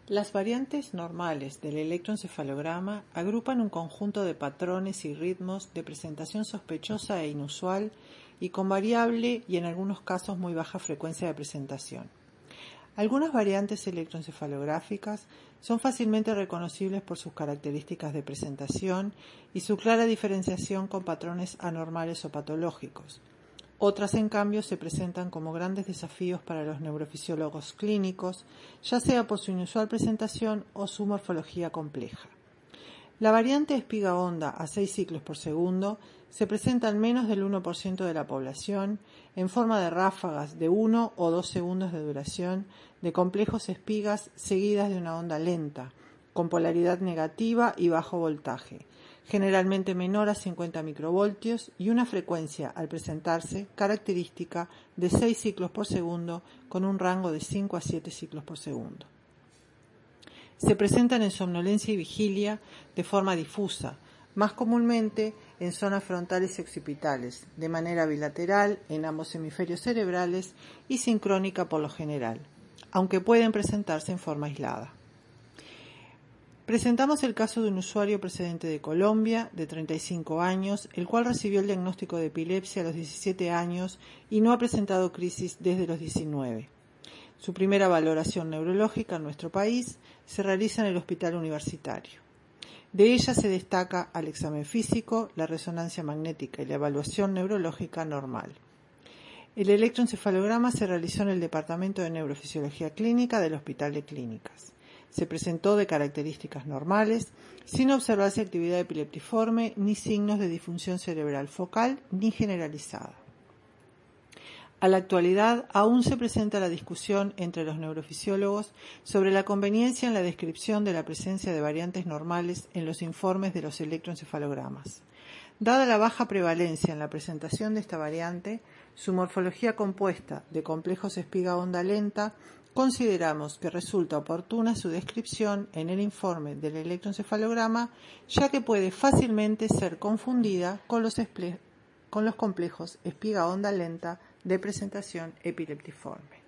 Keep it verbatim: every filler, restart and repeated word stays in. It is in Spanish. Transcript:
Las variantes normales del electroencefalograma agrupan un conjunto de patrones y ritmos de presentación sospechosa e inusual y con variable y en algunos casos muy baja frecuencia de presentación. Algunas variantes electroencefalográficas son fácilmente reconocibles por sus características de presentación y su clara diferenciación con patrones anormales o patológicos. Otras, en cambio, se presentan como grandes desafíos para los neurofisiólogos clínicos, ya sea por su inusual presentación o su morfología compleja. La variante espiga-onda a seis ciclos por segundo se presenta en menos del uno por ciento de la población, en forma de ráfagas de uno o dos segundos de duración, de complejos espigas seguidas de una onda lenta, con polaridad negativa y bajo voltaje, generalmente menor a cincuenta microvoltios y una frecuencia al presentarse característica de seis ciclos por segundo con un rango de cinco a siete ciclos por segundo. Se presentan en somnolencia y vigilia de forma difusa, más comúnmente en zonas frontales y occipitales, de manera bilateral en ambos hemisferios cerebrales y sincrónica por lo general, aunque pueden presentarse en forma aislada. Presentamos el caso de un usuario procedente de Colombia, de treinta y cinco años, el cual recibió el diagnóstico de epilepsia a los diecisiete años y no ha presentado crisis desde los diecinueve. Su primera valoración neurológica en nuestro país se realiza en el hospital universitario. De ella se destaca al examen físico, la resonancia magnética y la evaluación neurológica normal. El electroencefalograma se realizó en el Departamento de Neurofisiología Clínica del Hospital de Clínicas. Se presentó de características normales, sin observarse actividad epileptiforme, ni signos de disfunción cerebral focal ni generalizada. A la actualidad, aún se presenta la discusión entre los neurofisiólogos sobre la conveniencia en la descripción de la presencia de variantes normales en los informes de los electroencefalogramas. Dada la baja prevalencia en la presentación de esta variante, su morfología compuesta de complejos espiga-onda lenta, consideramos que resulta oportuna su descripción en el informe del electroencefalograma, ya que puede fácilmente ser confundida con los, con los complejos espiga-onda lenta de presentación epileptiforme.